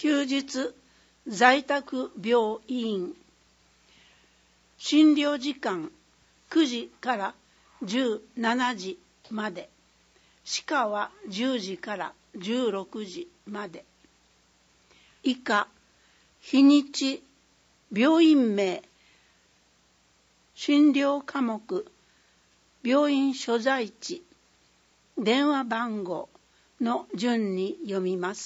休日在宅病院。診療時間9時から17時まで。歯科は10時から16時まで。以下、日にち、病院名、診療科目、病院所在地、電話番号の順に読みます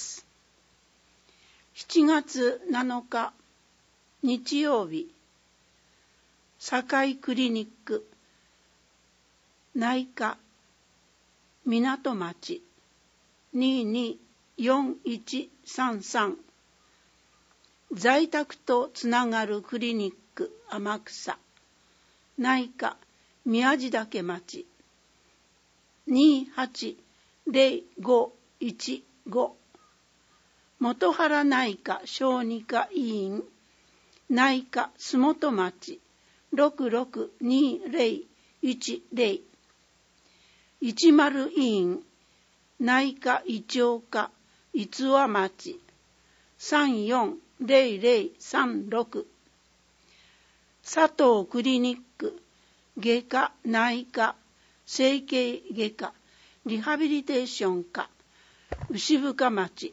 。7月7日日曜日、堺クリニック内科港町224133。在宅とつながるクリニック天草内科宮地岳町280515。元原内科小児科医院内科洲本町662010。10医院内科胃腸科逸話町340036。佐藤クリニック外科内科整形外科リハビリテーション科牛深町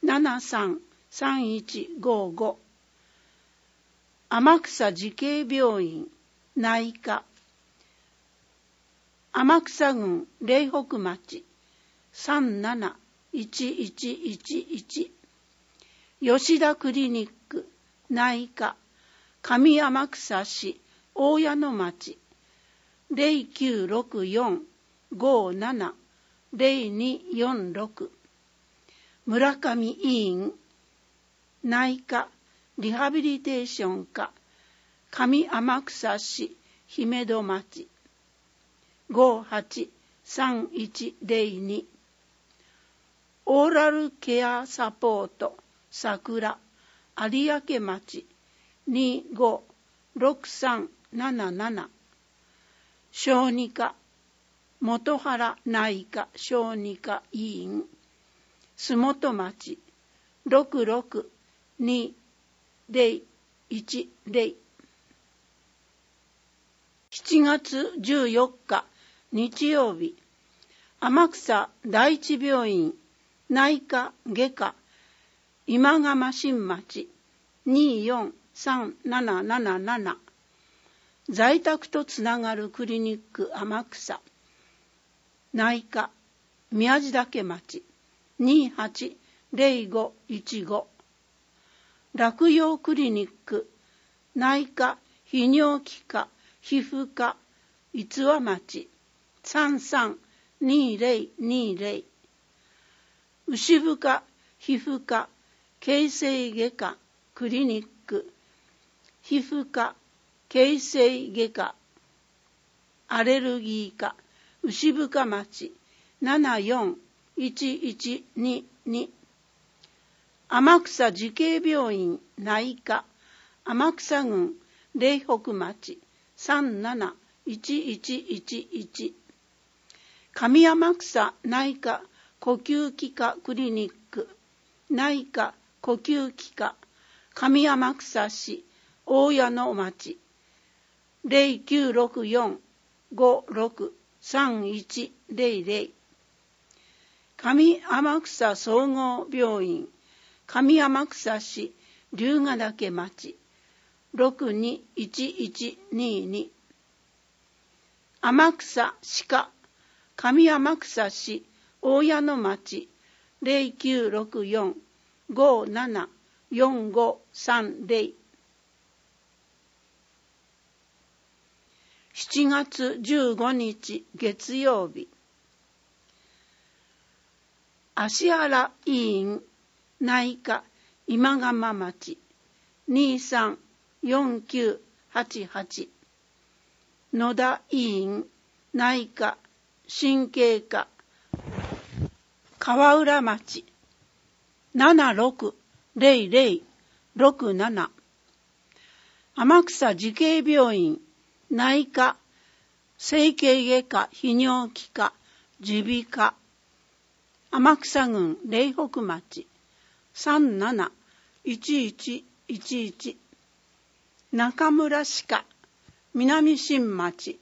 733155。天草慈恵病院内科天草郡苓北町371111。吉田クリニック内科上天草市大谷野町0964570246。村上医院内科リハビリテーション科上天草市姫戸町583102。オーラルケアサポート桜有明町256377。小児科元原内科小児科医院洲本町662010。7月14日日曜日、天草第一病院内科外科今釜新町243777。在宅とつながるクリニック天草内科宮地岳町280515。洛陽クリニック内科泌尿器科皮膚科逸話町332020。牛深皮膚科形成外科クリニック皮膚科形成外科アレルギー科牛深町741122。天草慈恵病院内科天草郡苓北町371111。上天草内科呼吸器科クリニック内科呼吸器科上天草市大谷野町0964563100。上天草総合病院上天草市龍ヶ岳町621122。天草歯科上天草市大谷野町0964574530。7月15日月曜日、芦原医院内科今釜町234988。野田医院内科神経科川浦町760067。天草慈恵病院内科整形外科泌尿器科耳鼻科天草郡苓北町37 1111中村歯科南新町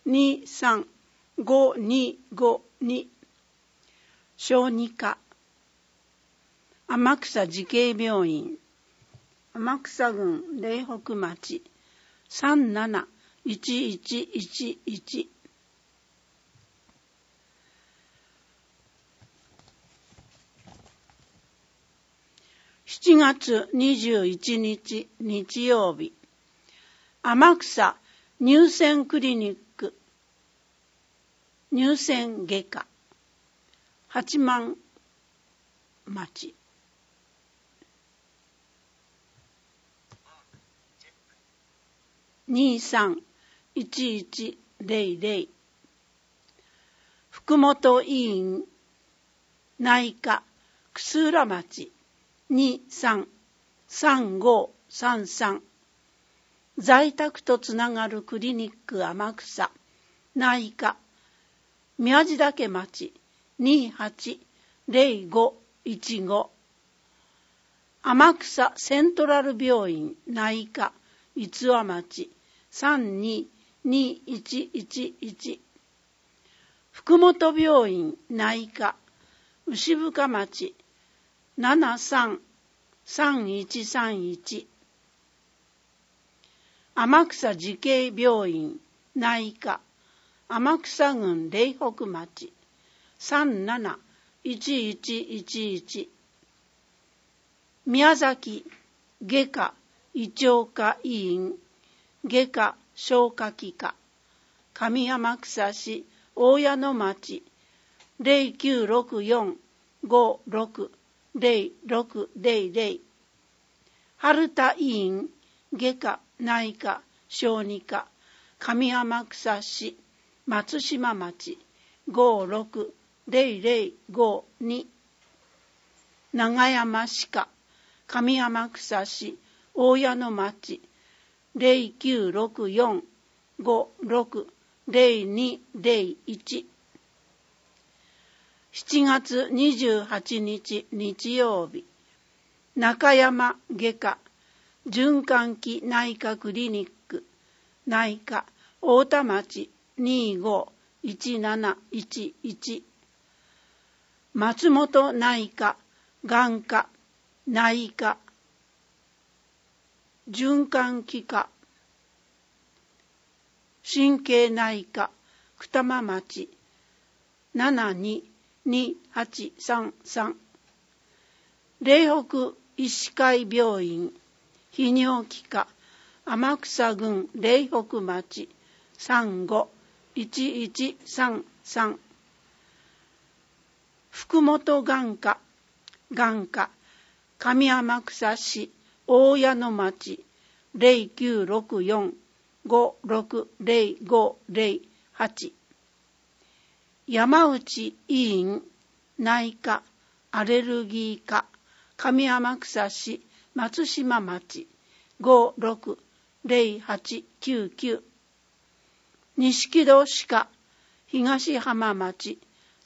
235252小児科天草慈恵病院天草郡苓北町3711117月21日日曜日、天草乳腺クリニック乳腺外科八幡町231100福本医院内科楠浦町233533在宅とつながるクリニック天草内科宮地岳町280515天草セントラル病院内科逸話町322111福本病院内科牛深町733131天草慈恵病院内科天草郡苓北町371111宮崎外科胃腸科医院外科消化器科上天草市大谷野町0964560600春田医院外科内科小児科上天草市松島町560052長山歯科上天草市大谷野町0964560201 7月28日日曜日、中山外科循環器内科クリニック内科太田町251711松本内科眼科内科循環器科神経内科二間町722833苓北医師会病院泌尿器科天草郡苓北町351133福本眼科眼科上天草市大谷野町0964560508山内医院内科アレルギー科上天草市松島町560899錦戸歯科東浜町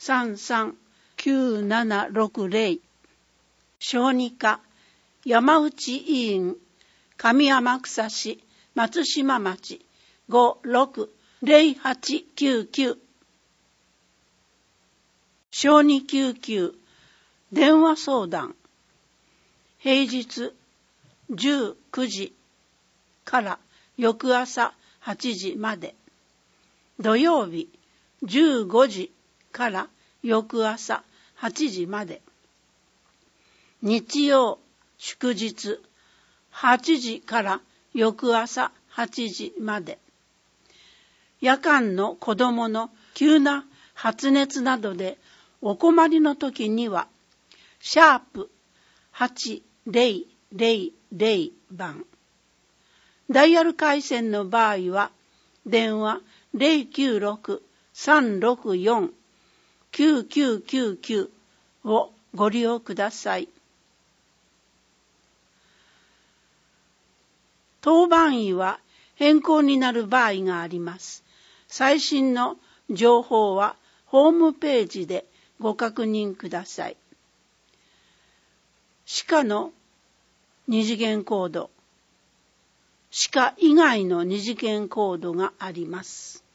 339760小児科山内医院上天草市松島町560899小児救急電話相談平日19時から翌朝8時まで土曜日15時から翌朝8時まで日曜祝日8時から翌朝8時まで夜間の子どもの急な発熱などでお困りの時には#8000番ダイヤル回線の場合は電話096-364-9999をご利用ください。当番医は変更になる場合があります。最新の情報はホームページでご確認ください。歯科の二次元コード、歯科以外の二次元コードがあります。